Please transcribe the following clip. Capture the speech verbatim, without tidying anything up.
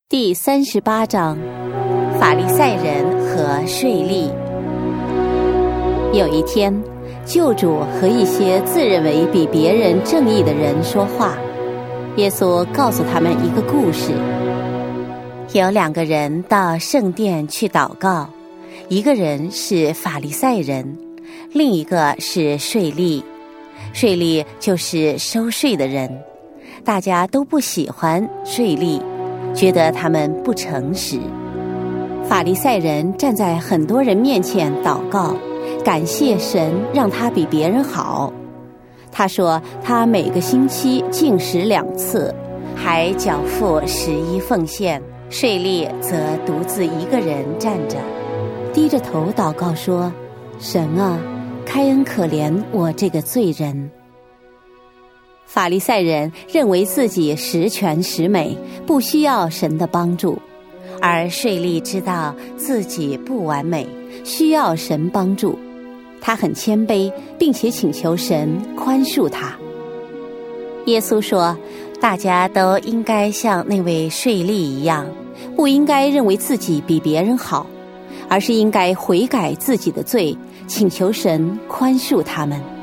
第三十八章，法利赛人和税吏。有一天，救主和一些自认为比别人正义的人说话，耶稣告诉他们一个故事。有两个人到圣殿去祷告，一个人是法利赛人，另一个是税吏。税吏就是收税的人，大家都不喜欢税吏，觉得他们不诚实。法利赛人站在很多人面前祷告，感谢神让他比别人好。他说他每个星期禁食两次，还缴付十一奉献。税吏则独自一个人站着，低着头祷告说：神啊，开恩可怜我这个罪人。法利赛人认为自己十全十美，不需要神的帮助，而税吏知道自己不完美，需要神帮助。他很谦卑，并且请求神宽恕他。耶稣说，大家都应该像那位税吏一样，不应该认为自己比别人好，而是应该悔改自己的罪，请求神宽恕他们。